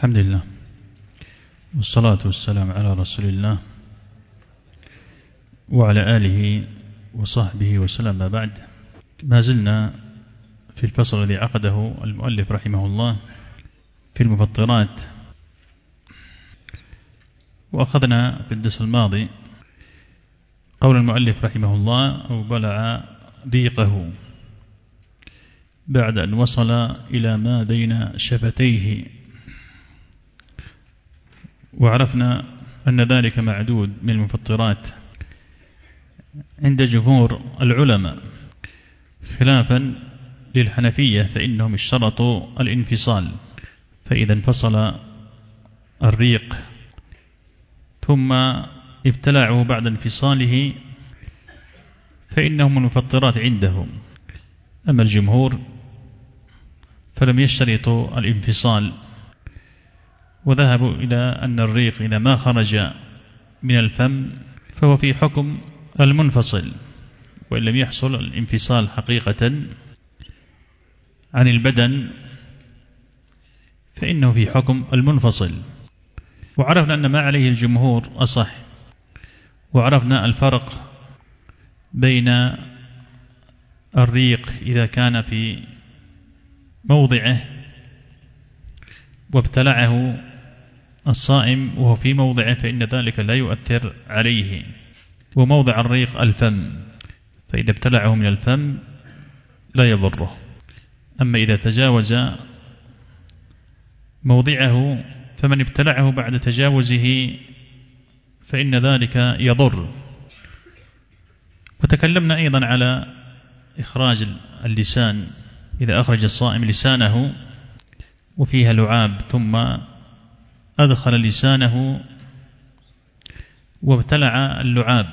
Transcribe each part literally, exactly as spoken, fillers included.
الحمد لله والصلاة والسلام على رسول الله وعلى آله وصحبه وسلم. ما بعد، ما زلنا في الفصل الذي عقده المؤلف رحمه الله في المفطرات، وأخذنا في الدرس الماضي قول المؤلف رحمه الله: أو بلع ريقه بعد أن وصل إلى ما بين شفتيه. وعرفنا أن ذلك معدود من المفطرات عند جمهور العلماء، خلافا للحنفية فإنهم اشترطوا الانفصال، فإذا انفصل الريق ثم ابتلعه بعد انفصاله فإنه من المفطرات عندهم. أما الجمهور فلم يشترطوا الانفصال، وذهبوا إلى أن الريق إذا ما خرج من الفم فهو في حكم المنفصل، وإن لم يحصل الانفصال حقيقة عن البدن فإنه في حكم المنفصل. وعرفنا أن ما عليه الجمهور أصح، وعرفنا الفرق بين الريق إذا كان في موضعه وابتلعه الصائم وهو في موضعه فإن ذلك لا يؤثر عليه، وموضع الريق الفم، فإذا ابتلعه من الفم لا يضره. أما إذا تجاوز موضعه فمن ابتلعه بعد تجاوزه فإن ذلك يضر. وتكلمنا أيضا على إخراج اللسان، إذا أخرج الصائم لسانه وفيها لعاب ثم أدخل لسانه وابتلع اللعاب،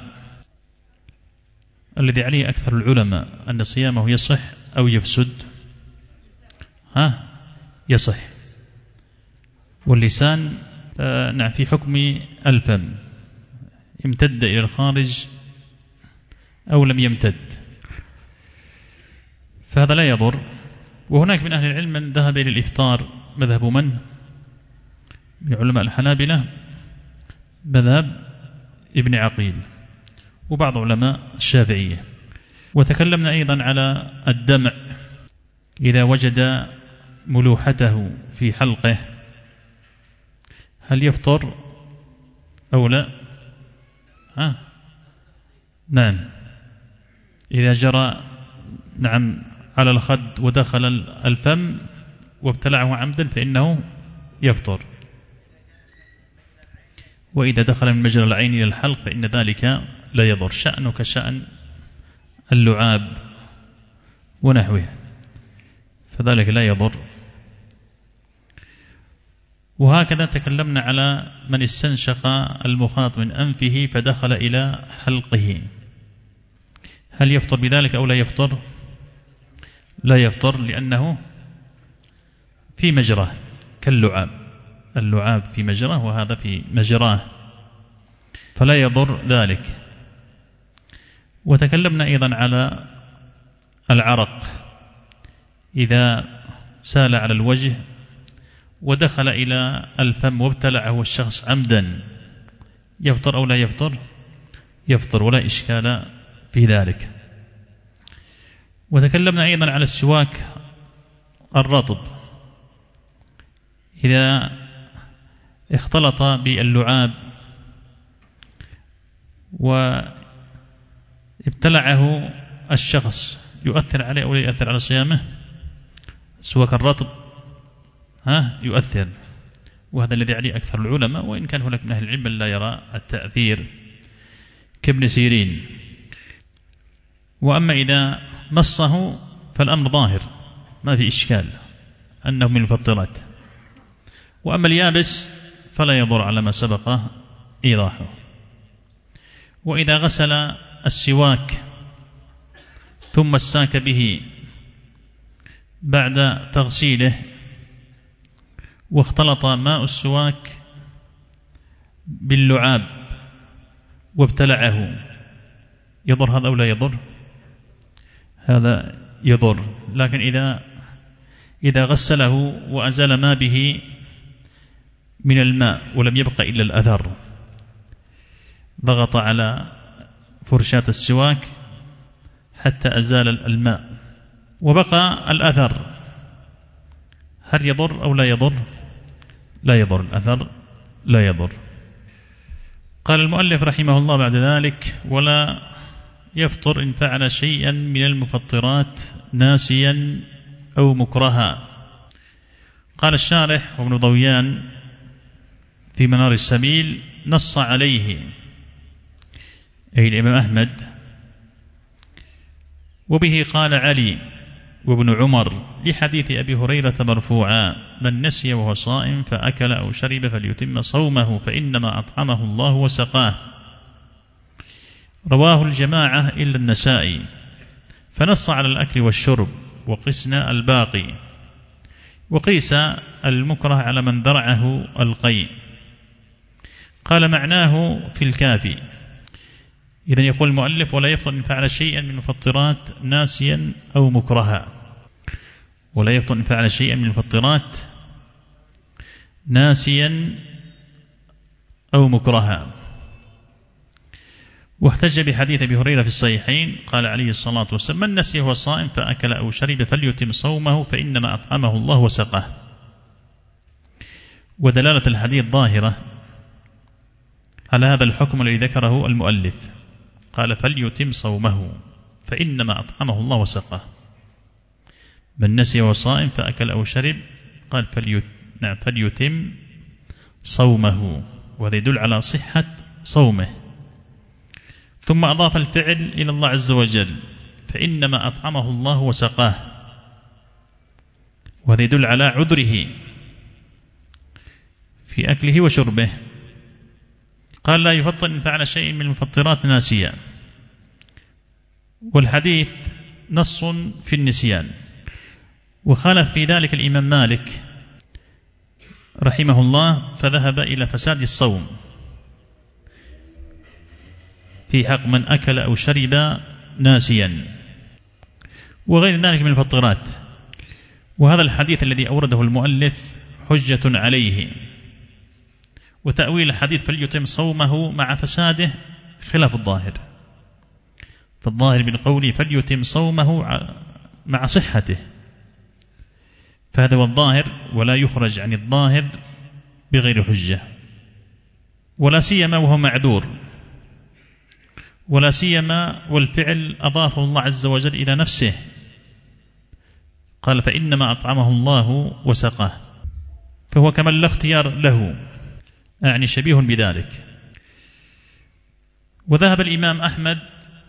الذي عليه أكثر العلماء أن صيامه يصح أو يفسد. ها يصح، واللسان آه نعم في حكم الفم، امتد إلى الخارج أو لم يمتد، فهذا لا يضر. وهناك من أهل العلم من ذهب إلى الإفطار، مذهب من؟ من علماء الحنابلة مذهب ابن عقيل، وبعض علماء الشافعية. وتكلمنا أيضا على الدمع إذا وجد ملوحته في حلقه، هل يفطر أو لا؟ ها؟ نعم، إذا جرى نعم على الخد ودخل الفم وابتلعه عمدا فإنه يفطر، وإذا دخل من مجرى العين إلى الحلق فإن ذلك لا يضر، شأنه كشأن اللعاب ونحوه، فذلك لا يضر. وهكذا تكلمنا على من استنشق المخاط من أنفه فدخل إلى حلقه، هل يفطر بذلك أو لا يفطر؟ لا يفطر، لأنه في مجراه كاللعاب، اللعاب في مجراه وهذا في مجراه، فلا يضر ذلك. وتكلمنا أيضا على العرق إذا سال على الوجه ودخل إلى الفم وابتلعه الشخص عمدا، يفطر أو لا يفطر؟ يفطر، ولا إشكال في ذلك. وتكلمنا أيضا على السواك الرطب إذا اختلط باللعاب وابتلعه الشخص، يؤثر عليه أو لا يؤثر على صيامه؟ السواك الرطب ها يؤثر، وهذا الذي عليه أكثر العلماء، وإن كان هناك من أهل العلم لا يرى التأثير كابن سيرين. وأما إذا مصه فالأمر ظاهر، ما في إشكال أنه من المفطرات. وأما اليابس فلا يضر على ما سبق إيضاحه. وإذا غسل السواك ثم استاك به بعد تغسيله واختلط ماء السواك باللعاب وابتلعه، يضر هذا أو لا يضر؟ هذا يضر. لكن إذا إذا غسله وأزال ما به من الماء ولم يبق إلا الأثر، ضغط على فرشاة السواك حتى أزال الماء وبقى الأثر، هل يضر أو لا يضر؟ لا يضر، الأثر لا يضر. قال المؤلف رحمه الله بعد ذلك: ولا يفطر إن فعل شيئا من المفطرات ناسيا أو مكرها. قال الشارح وابن ضويان في منار السبيل: نص عليه أي الإمام أحمد، وبه قال علي وابن عمر لحديث أبي هريرة مرفوعا: من نسي وهو صائم فأكل أو شرب فليتم صومه فإنما أطعمه الله وسقاه. رواه الجماعة إلا النسائي، فنص على الأكل والشرب وقسنا الباقي، وقيس المكره على من درعه القيء. قال معناه في الكافي. إذن يقول المؤلف: ولا يفطر إن فعل شيئا من المفطرات ناسيا أو مكرها. ولا يفطر إن فعل شيئا من المفطرات ناسيا أو مكرها. واحتج بحديث أبي هريرة في الصحيحين قال عليه الصلاة والسلام: من نسي وهو صائم فأكل أو شرب فليتم صومه فإنما أطعمه الله وسقاه. ودلالة الحديث ظاهرة على هذا الحكم الذي ذكره المؤلف، قال: فليتم صومه فإنما أطعمه الله وسقاه. من نسي وهو صائم فأكل أو شرب، قال فليتم صومه، وهذا يدل على صحة صومه. ثم أضاف الفعل إلى الله عز وجل: فإنما أطعمه الله وسقاه، وهذا يدل على عذره في أكله وشربه. قال: لا يفطر إن فعل شيء من المفطرات ناسيا. والحديث نص في النسيان، وخالف في ذلك الإمام مالك رحمه الله، فذهب إلى فساد الصوم في حق من أكل أو شرب ناسيا وغير ذلك من المفطرات. وهذا الحديث الذي أورده المؤلف حجة عليه، وتأويل الحديث فليتم صومه مع فساده خلاف الظاهر. فالظاهر بالقول فليتم صومه مع صحته، فهذا هو الظاهر، ولا يخرج عن الظاهر بغير حجة، ولا سيما وهو معذور، ولا سيما والفعل أضافه الله عز وجل إلى نفسه، قال: فإنما أطعمه الله وسقاه، فهو كمن لا اختيار له، يعني شبيه بذلك. وذهب الإمام أحمد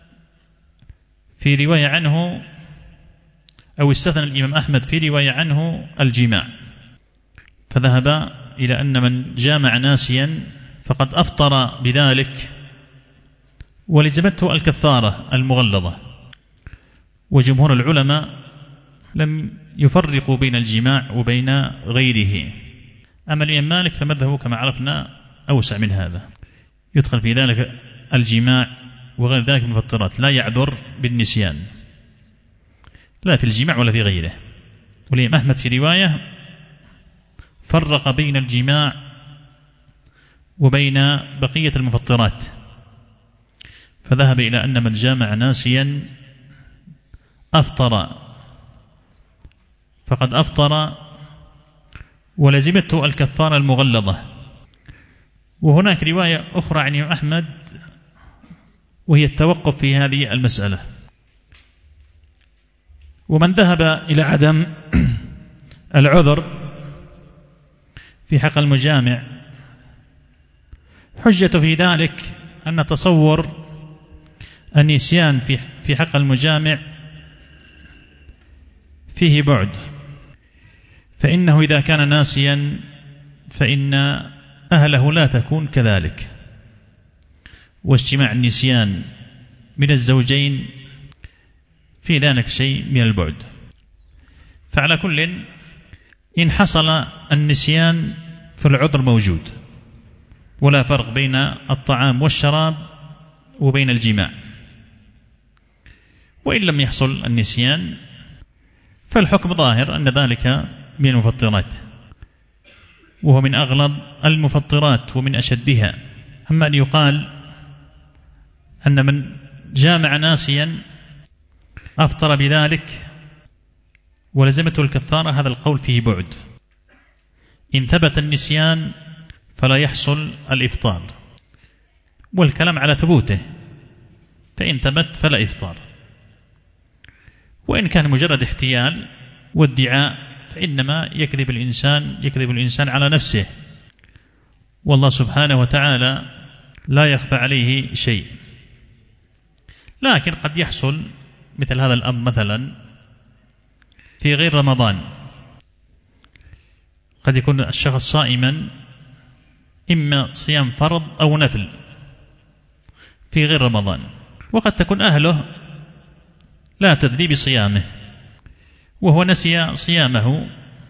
في رواية عنه، أو استثنى الإمام أحمد في رواية عنه الجماع، فذهب إلى أن من جامع ناسيا فقد أفطر بذلك ولزمته الكفارة المغلظة. وجمهور العلماء لم يفرقوا بين الجماع وبين غيره. أما الإمام مالك فمذهبه كما عرفنا أوسع من هذا، يدخل في ذلك الجماع وغير ذلك من المفطرات، لا يعذر بالنسيان لا في الجماع ولا في غيره. والإمام أحمد في رواية فرق بين الجماع وبين بقية المفطرات، فذهب إلى أن من جامع ناسيا أفطر فقد أفطر ولزمته الكفارة المغلظة. وهناك رواية أخرى عن الإمام أحمد وهي التوقف في هذه المسألة. ومن ذهب إلى عدم العذر في حق المجامع حجة في ذلك أن تصور النسيان في حق المجامع فيه بعد، فإنه إذا كان ناسيا فإن أهله لا تكون كذلك، واجتماع النسيان من الزوجين في ذلك شيء من البعد. فعلى كل إن حصل النسيان فالعذر موجود، ولا فرق بين الطعام والشراب وبين الجماع. وإن لم يحصل النسيان فالحكم ظاهر أن ذلك من المفطرات. وهو من أغلظ المفطرات ومن أشدها. أما أن يقال أن من جامع ناسيا أفطر بذلك ولزمته الكفارة، هذا القول فيه بعد. إن ثبت النسيان فلا يحصل الإفطار، والكلام على ثبوته، فإن ثبت فلا إفطار. وإن كان مجرد احتيال وادعاء فإنما يكذب الإنسان يكذب الإنسان على نفسه، والله سبحانه وتعالى لا يخفى عليه شيء. لكن قد يحصل مثل هذا الأمر مثلا في غير رمضان، قد يكون الشخص صائما إما صيام فرض أو نفل في غير رمضان، وقد تكون أهله لا تدري بصيامه وهو نسي صيامه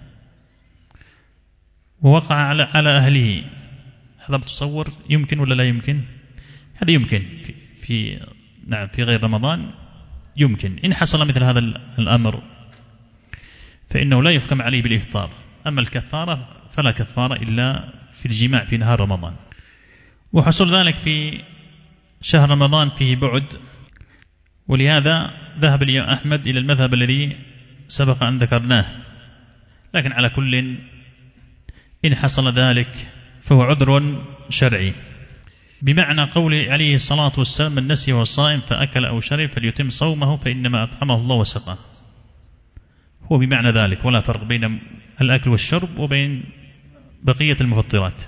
ووقع على على أهله. هذا بتصور يمكن ولا لا يمكن؟ هذا يمكن في, في نعم في غير رمضان يمكن. إن حصل مثل هذا الأمر فإنه لا يحكم عليه بالإفطار. أما الكفارة فلا كفارة إلا في الجماع في نهار رمضان. وحصل ذلك في شهر رمضان فيه بعد، ولهذا ذهب الإمام أحمد إلى المذهب الذي سبق أن ذكرناه. لكن على كل إن حصل ذلك فهو عذر شرعي، بمعنى قوله عليه الصلاة والسلام: من نسي وهو صائم فأكل أو شرب فليتم صومه فإنما أطعمه الله وسقاه. هو بمعنى ذلك، ولا فرق بين الأكل والشرب وبين بقية المفطرات.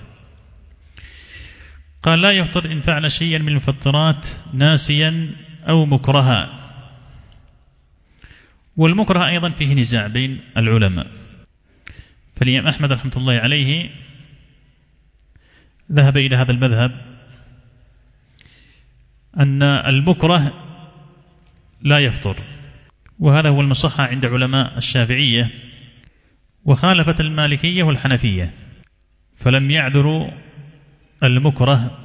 قال: لا يفطر إن فعل شيئا من المفطرات ناسيا أو مكرها. والمكره أيضا فيه نزاع بين العلماء، فالإمام أحمد رحمة الله عليه ذهب إلى هذا المذهب أن المكره لا يفطر، وهذا هو المصحح عند علماء الشافعية، وخالفت المالكية والحنفية، فلم يعذروا المكره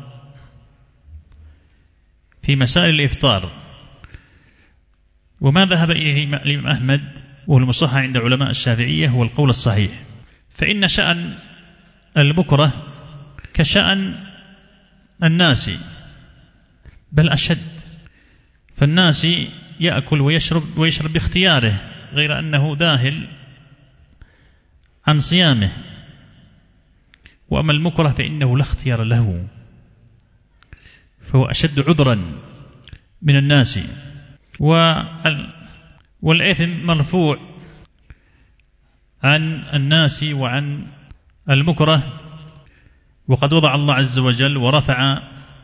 في مسائل الإفطار. وما ذهب إليه الإمام أحمد وهو المصحح عند علماء الشافعية هو القول الصحيح، فإن شأن المكره كشأن الناس بل أشد. فالناس يأكل ويشرب ويشرب باختياره غير أنه داهل عن صيامه، وأما المكره فإنه لا اختيار له، فهو أشد عذرا من الناس. والإثم مرفوع عن الناس وعن المكره، وقد وضع الله عز وجل ورفع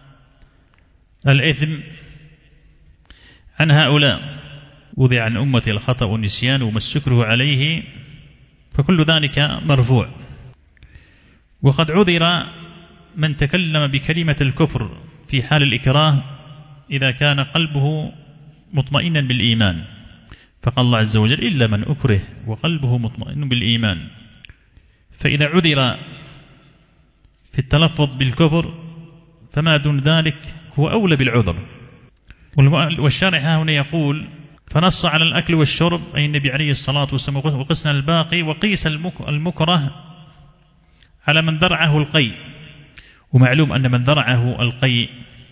الإثم عن هؤلاء، وضع عن أمتي الخطأ والنسيان وما استكره عليه، فكل ذلك مرفوع. وقد عذر من تكلم بكلمة الكفر في حال الإكراه إذا كان قلبه مطمئنا بالإيمان، فقال الله عز وجل: إلا من أكره وقلبه مطمئن بالإيمان. فإذا عذر في التلفظ بالكفر فما دون ذلك هو أولى بالعذر. والشارح هنا يقول: فنص على الأكل والشرب أي النبي عليه الصلاة والسلام، وقسنا الباقي، وقيس المكره على من ذرعه القيء. ومعلوم أن من ذرعه القيء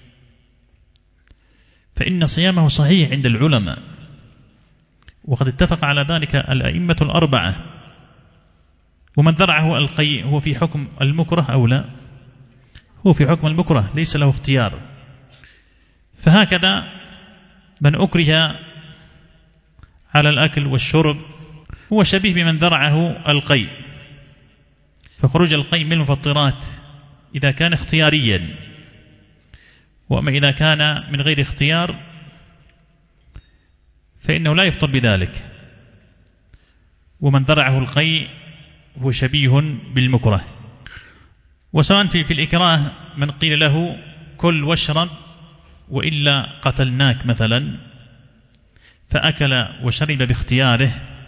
فإن صيامه صحيح عند العلماء، وقد اتفق على ذلك الأئمة الأربعة. ومن ذرعه القيء هو في حكم المكره أو لا؟ هو في حكم المكره، ليس له اختيار. فهكذا من أكره على الأكل والشرب هو شبيه بمن ذرعه القيء. فخروج القيء من المفطرات إذا كان اختياريا، وأما إذا كان من غير اختيار فإنه لا يفطر بذلك. ومن ذرعه القيء هو شبيه بالمكره. وسواء في, في الإكراه من قيل له كل واشرب وإلا قتلناك مثلا، فأكل وشرب باختياره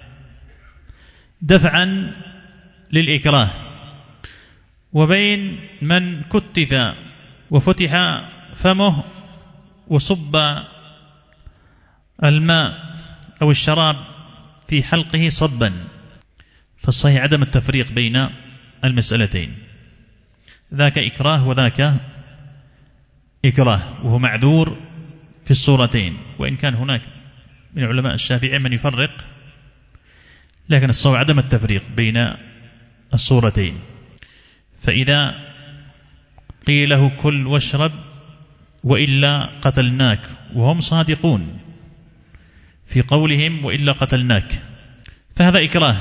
دفعا للإكراه، وبين من كتف وفتح فمه وصب الماء أو الشراب في حلقه صبا، فالصحيح عدم التفريق بين المسألتين، ذاك إكراه وذاك إكراه، وهو معذور في الصورتين، وإن كان هناك من علماء الشافعي من يفرق، لكن الصواب عدم التفريق بين الصورتين. فإذا قيل له كل واشرب وإلا قتلناك، وهم صادقون في قولهم وإلا قتلناك، فهذا إكراه،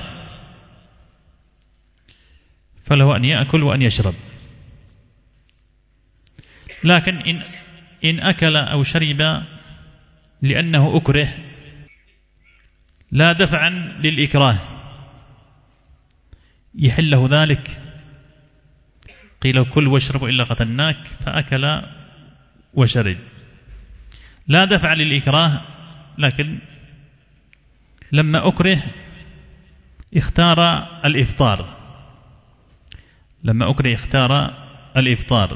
فله أن يأكل وأن يشرب. لكن إن, إن أكل أو شرب لأنه أكره لا دفعا للإكراه يحله ذلك، قيل كل واشرب إلا قتلناك فأكل وشرب، لا دفع للإكراه، لكن لما أكره اختار الإفطار، لما أكره اختار الإفطار،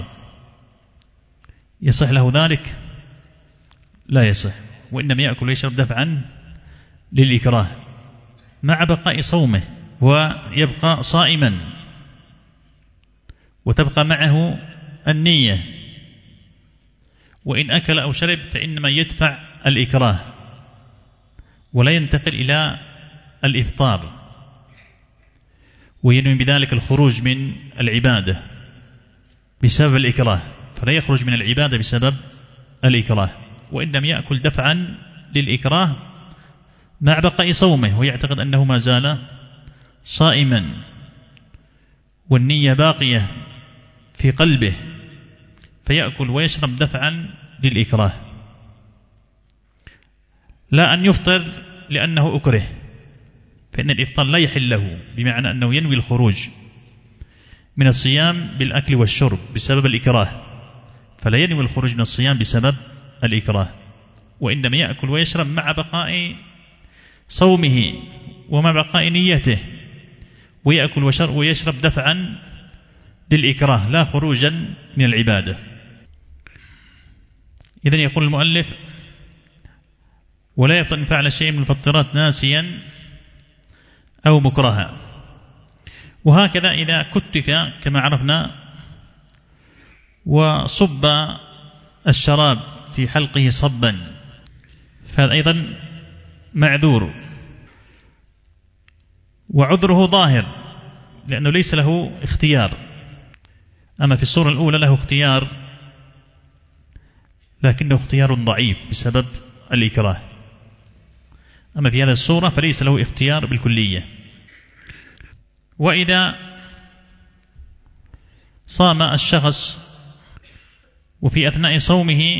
يصح له ذلك؟ لا يصح، وإنما يأكل ويشرب دفعا للإكراه مع بقاء صومه، ويبقى صائما، وتبقى معه النية. وإن أكل أو شرب فإنما يدفع الإكراه ولا ينتقل إلى الإفطار، وينوي بذلك الخروج من العبادة بسبب الإكراه، فلا يخرج من العبادة بسبب الإكراه، وإنما يأكل دفعا للإكراه مع بقاء صومه، ويعتقد أنه ما زال صائما والنية باقية في قلبه، فيأكل ويشرب دفعا للإكراه، لا أن يفطر لأنه أكره، فإن الإفطار لا يحل له، بمعنى أنه ينوي الخروج من الصيام بالأكل والشرب بسبب الإكراه، فلا ينوي الخروج من الصيام بسبب الإكراه، وإنما يأكل ويشرب مع بقاء صومه ومع بقاء نيته، ويأكل ويشرب دفعا للإكراه لا خروجا من العبادة. إذن يقول المؤلف: ولا يفطر إن فعل شيء من الفطرات ناسيا أو مكرها. وهكذا إذا كتف كما عرفنا وصب الشراب في حلقه صبا، فهذا أيضا معذور، وعذره ظاهر لأنه ليس له اختيار. أما في الصورة الأولى له اختيار، لكنه اختيار ضعيف بسبب الإكراه. أما في هذه الصورة فليس له اختيار بالكلية. وإذا صام الشخص وفي أثناء صومه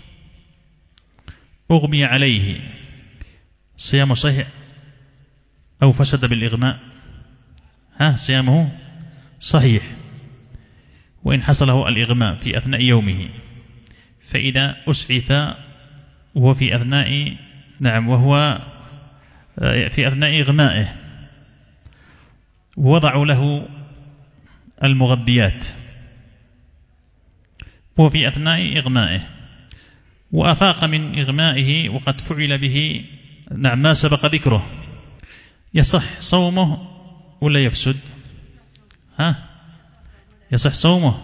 أغمي عليه، صيامه صحيح أو فسد بالإغماء؟ ها، صيامه صحيح وإن حصله الإغماء في أثناء يومه. فإذا أسعف وهو في أثناء نعم وهو في أثناء إغمائه ووضعوا له المغذيات وهو في أثناء إغمائه وأفاق من إغمائه وقد فعل به نعم ما سبق ذكره، يصح صومه ولا يفسد؟ ها، يصح صومه؟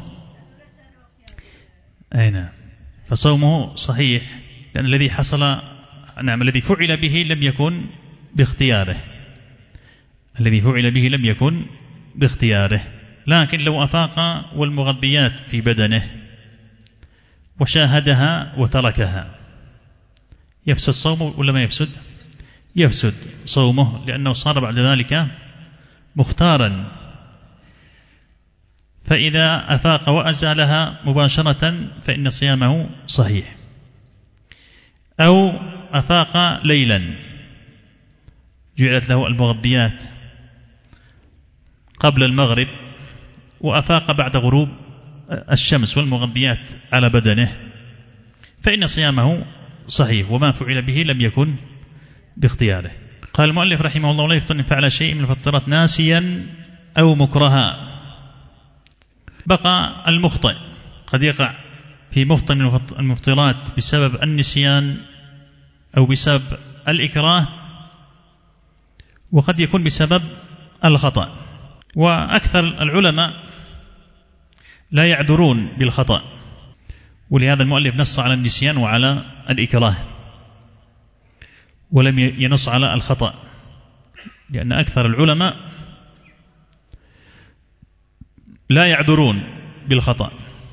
أي نعم، فصومه صحيح، لأن الذي حصل نعم الذي فعل به لم يكن باختياره، الذي فعل به لم يكن باختياره. لكن لو أفاق والمغذيات في بدنه وشاهدها وتركها يفسد صومه ولا ما يفسد؟ يفسد صومه، لأنه صار بعد ذلك مختارا. فإذا أفاق وأزالها مباشرة فإن صيامه صحيح. أو أفاق ليلا جعلت له المغذيات قبل المغرب وأفاق بعد غروب الشمس والمغذيات على بدنه، فإن صيامه صحيح وما فعل به لم يكن باختياره. قال المؤلف رحمه الله: لا يفطر إن فعل شيء من الفطرات ناسيا أو مكرها. بقى المخطئ، قد يقع في مفطر من المفطرات بسبب النسيان أو بسبب الإكراه، وقد يكون بسبب الخطأ. وأكثر العلماء لا يعذرون بالخطأ، ولهذا المؤلف نص على النسيان وعلى الإكراه ولم ينص على الخطأ، لأن أكثر العلماء لا يعذرون بالخطأ.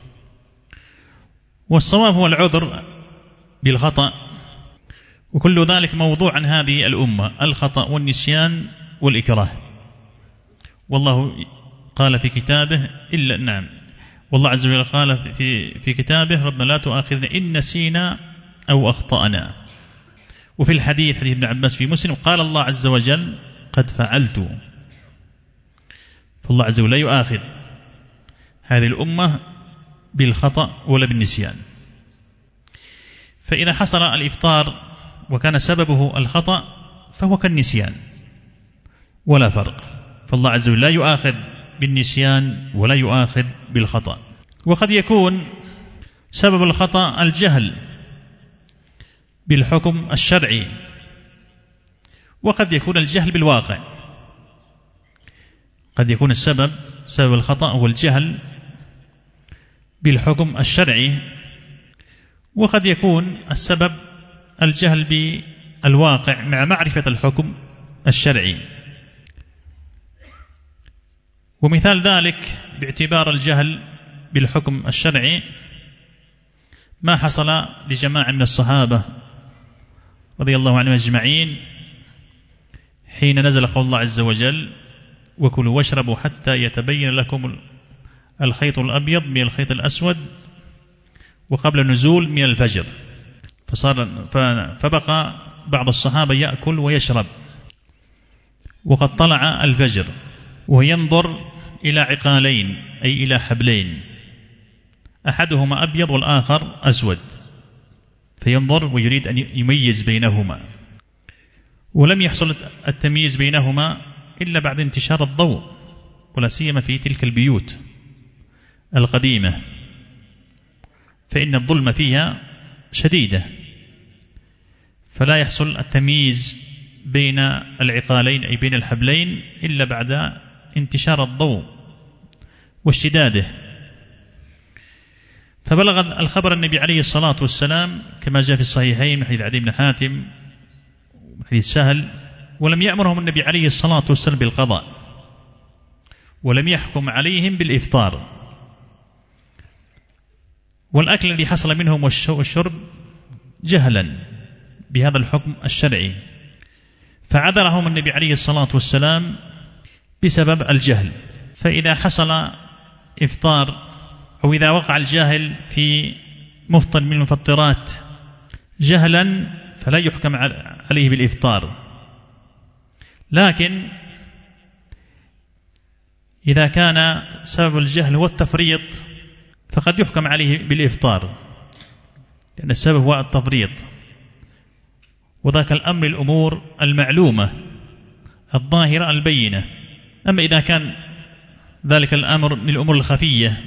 والصواب هو العذر بالخطأ، وكل ذلك موضوع عن هذه الأمة، الخطأ والنسيان والإكراه. والله قال في كتابه إلا نعم والله عز وجل قال في في كتابه ربنا لا تؤاخذنا إن نسينا أو أخطأنا. وفي الحديث حديث ابن عباس في مسلم قال الله عز وجل قد فعلت. فالله عز وجل لا يؤاخذ هذه الأمة بالخطأ ولا بالنسيان. فإذا حصل الإفطار وكان سببه الخطأ فهو كالنسيان ولا فرق، فالله عز وجل لا يؤاخذ بالنسيان ولا يؤاخذ بالخطأ. وقد يكون سبب الخطأ الجهل بالحكم الشرعي، وقد يكون الجهل بالواقع. قد يكون السبب سبب الخطأ هو الجهل بالحكم الشرعي، وقد يكون السبب الجهل بالواقع مع معرفة الحكم الشرعي. ومثال ذلك باعتبار الجهل بالحكم الشرعي ما حصل لجماعة من الصحابة رضي الله عنهم أجمعين حين نزل قول الله عز وجل وكلوا واشربوا حتى يتبين لكم الخيط الأبيض من الخيط الأسود وقبل النزول من الفجر، فصار فبقى بعض الصحابة يأكل ويشرب وقد طلع الفجر وينظر إلى عقالين أي إلى حبلين أحدهما أبيض والآخر أسود، فينظر ويريد أن يميز بينهما، ولم يحصل التمييز بينهما إلا بعد انتشار الضوء، ولا سيما في تلك البيوت القديمة فإن الظلمة فيها شديدة، فلا يحصل التمييز بين العقالين أي بين الحبلين إلا بعد انتشار الضوء واشتداده. فبلغ الخبر النبي عليه الصلاة والسلام كما جاء في الصحيحين من حديث عدي بن حاتم من حديث سهل، ولم يأمرهم النبي عليه الصلاة والسلام بالقضاء ولم يحكم عليهم بالإفطار، والأكل الذي حصل منهم والشرب جهلا بهذا الحكم الشرعي، فعذرهم النبي عليه الصلاة والسلام بسبب الجهل. فإذا حصل إفطار أو إذا وقع الجاهل في مفطر من المفطرات جهلا فلا يحكم عليه بالإفطار، لكن إذا كان سبب الجهل هو التفريط فقد يحكم عليه بالإفطار، لأن السبب هو التفريط، وذاك الأمر الأمور المعلومة الظاهرة البينة. أما إذا كان ذلك الأمر من الأمور الخفية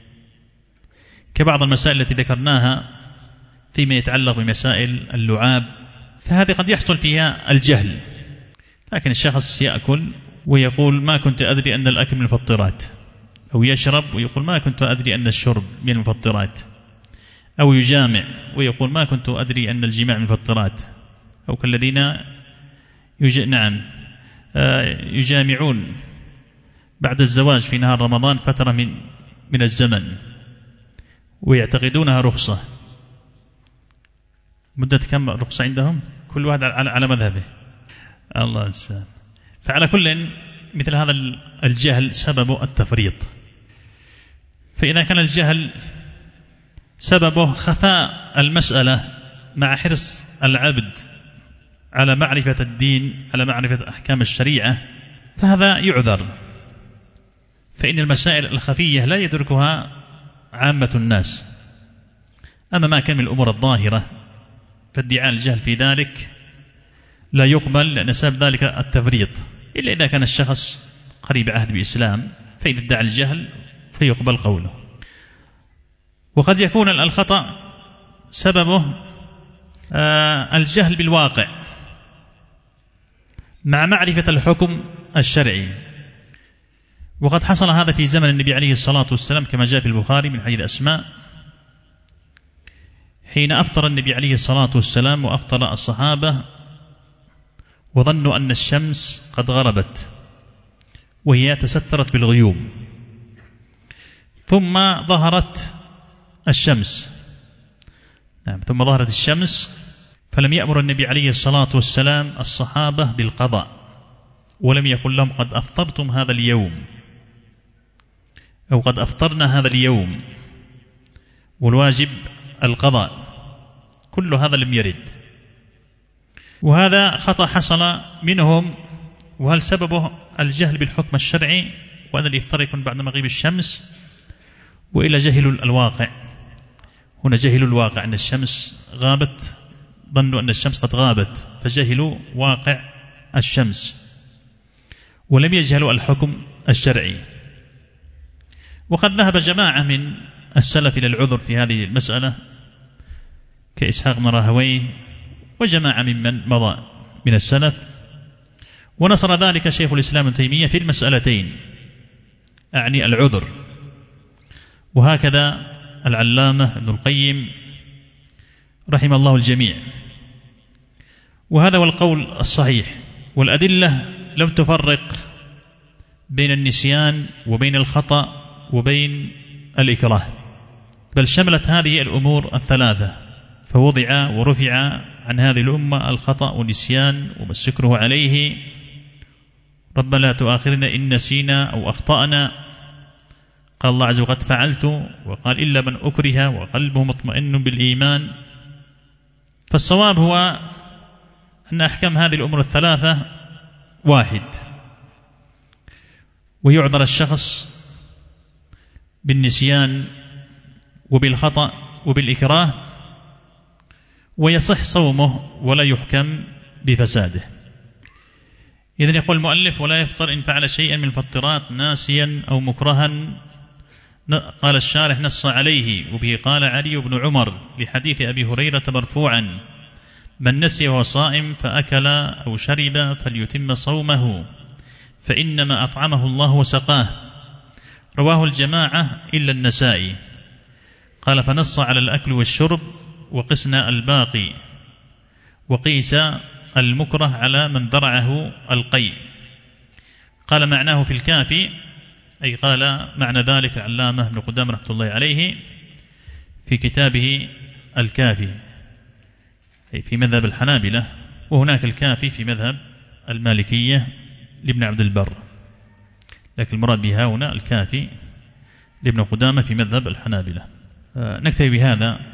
كبعض المسائل التي ذكرناها فيما يتعلق بمسائل اللعاب، فهذه قد يحصل فيها الجهل، لكن الشخص يأكل ويقول ما كنت أدري أن الأكل من المفطرات، أو يشرب ويقول ما كنت أدري أن الشرب من المفطرات، أو يجامع ويقول ما كنت أدري أن الجماع من المفطرات، أو كالذين يج... نعم يجامعون بعد الزواج في نهار رمضان فترة من من الزمن ويعتقدونها رخصة. مدة كم رخصة عندهم؟ كل واحد على, على مذهبه. الله المستعان. فعلى كل مثل هذا الجهل سببه التفريط. فإذا كان الجهل سببه خفاء المسألة مع حرص العبد على معرفة الدين على معرفة أحكام الشريعة فهذا يعذر، فإن المسائل الخفية لا يدركها عامة الناس. أما ما كان من الأمور الظاهرة فادعاء الجهل في ذلك لا يقبل، لأن سبب ذلك التفريط، إلا إذا كان الشخص قريب عهد بإسلام فإذا ادعى الجهل فيقبل قوله. وقد يكون الخطأ سببه الجهل بالواقع مع معرفة الحكم الشرعي، وقد حصل هذا في زمن النبي عليه الصلاة والسلام كما جاء في البخاري من حديث أسماء، حين أفطر النبي عليه الصلاة والسلام وأفطر الصحابة وظنوا أن الشمس قد غربت وهي تسترت بالغيوم، ثم ظهرت الشمس نعم ثم ظهرت الشمس فلم يأمر النبي عليه الصلاة والسلام الصحابة بالقضاء، ولم يقل لهم قد أفطرتم هذا اليوم أو قد أفطرنا هذا اليوم والواجب القضاء، كل هذا لم يرد. وهذا خطأ حصل منهم، وهل سببه الجهل بالحكم الشرعي وأن الإفطار يكون بعد مغيب الشمس، وإلا جهلوا الواقع؟ هنا جهلوا الواقع أن الشمس غابت، ظنوا أن الشمس قد غابت فجهلوا واقع الشمس ولم يجهلوا الحكم الشرعي. وقد ذهب جماعة من السلف إلى العذر في هذه المسألة كإسحاق بن راهويه وجماعة ممن مضى من السلف، ونصر ذلك شيخ الإسلام ابن تيمية في المسألتين، أعني العذر، وهكذا العلامة ابن القيم رحم الله الجميع. وهذا هو القول الصحيح، والأدلة لم تفرق بين النسيان وبين الخطأ وبين الإكراه، بل شملت هذه الأمور الثلاثة، فوضع ورفع عن هذه الأمة الخطأ والنسيان وما السكره عليه، ربنا لا تؤاخذنا إن نسينا أو أخطأنا، قال الله عز وجل قد فعلت، وقال إلا من أكره وقلبه مطمئن بالإيمان. فالصواب هو أن أحكام هذه الأمور الثلاثة واحد، ويعذر الشخص بالنسيان وبالخطأ وبالإكراه، ويصح صومه ولا يحكم بفساده. إذن يقول المؤلف ولا يفطر إن فعل شيئا من الفطرات ناسيا أو مكرها. قال الشارح نص عليه، وبه قال علي بن عمر لحديث أبي هريرة مرفوعا من نسي وهو صائم فأكل أو شرب فليتم صومه فإنما أطعمه الله وسقاه، رواه الجماعة إلا النسائي. قال فنص على الأكل والشرب وقسنا الباقي، وقيس المكره على من ذرعه القيء. قال معناه في الكافي، أي قال معنى ذلك العلامة ابن قدامة رحمة الله عليه في كتابه الكافي، أي في مذهب الحنابلة، وهناك الكافي في مذهب المالكية لابن عبد البر، لكن المراد بها هنا الكافي لابن قدامة في مذهب الحنابلة. نكتفي بهذا